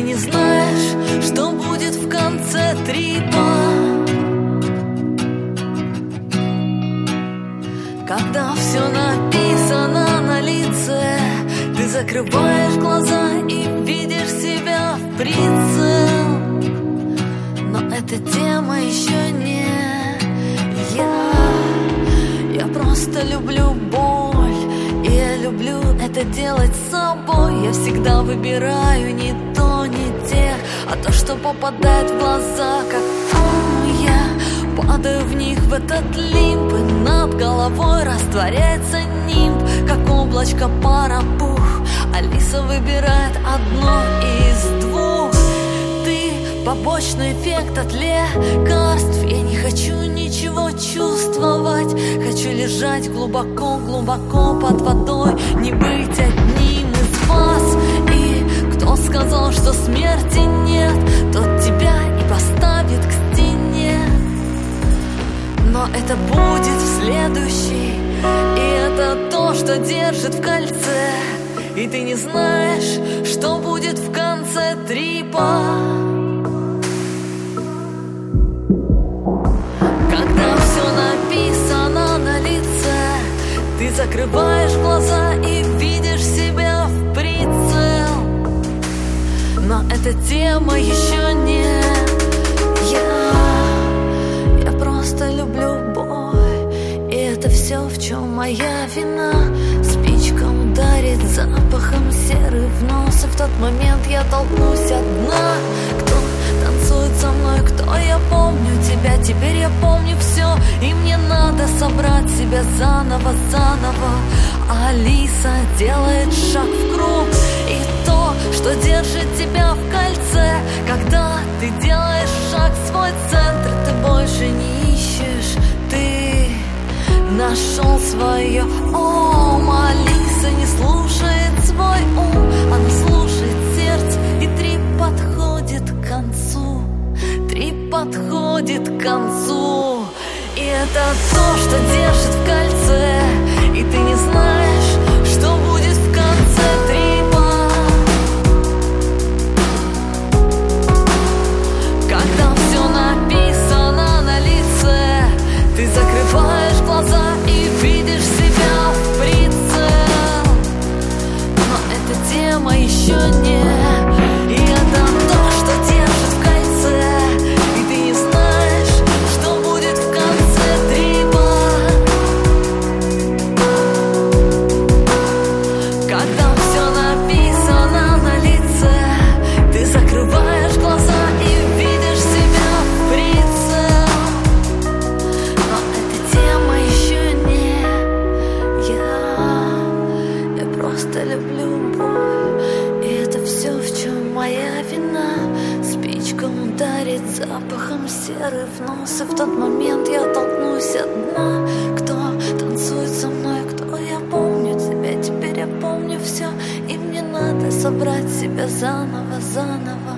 не знаешь, что будет в конце трипа. Когда все написано на лице, ты закрываешь глаза и видишь себя в прицел. Но эта тема еще не я просто люблю боль, и я люблю это делать с собой. Я всегда выбираю не то, не тех, а то, что попадает в глаза, как я падаю в них, в этот лимб, и над головой растворяется нимб, как облачко пара, пух. Алиса выбирает одно из двух. Ты побочный эффект от лекарств. Я не хочу ничего чувствовать, хочу лежать глубоко-глубоко под водой, не быть одним из вас. И кто сказал, что смерти нет, тот тебя и поставит к стене. Но это будет в следующий, и это то, что держит в кольце. И ты не знаешь, что будет в конце трипа. Когда все написано на лице, ты закрываешь глаза и видишь себя в прицел. Но эта тема еще не я просто люблю боль, и это все, в чем моя вина. Спичка ударит запахом серы в нос, и в тот момент я толкнусь одна. Кто танцует со мной, кто я помню тебя, теперь я помню все, и мне надо собрать себя заново. А Алиса делает шаг в круг, и то, что держит тебя в кольце. Когда ты делаешь шаг в свой центр, ты больше не ищешь, ты нашел свое. Алиса не слушает свой ум, она слушает сердце, и трип подходит к концу. Трип подходит к концу. И это то, что держит в кольце, и ты не знаешь, что будет в конце трипа. Когда все написано на лице, ты закрываешь глаза и видишь себя в прицел. Но эта тема еще не и это то, что держит в кольце, и ты не знаешь, что будет в конце трипа. Когда все написано на лице, ты закрываешь глаза и видишь себя в прицел. Но эта тема еще не я просто люблю боль, и это все, в чем моя вина. Спичка ударит запахом серы в нос, и в тот момент я толкнусь одна. Кто танцует со мной, кто я помню тебя, теперь я помню все, и мне надо собрать себя заново.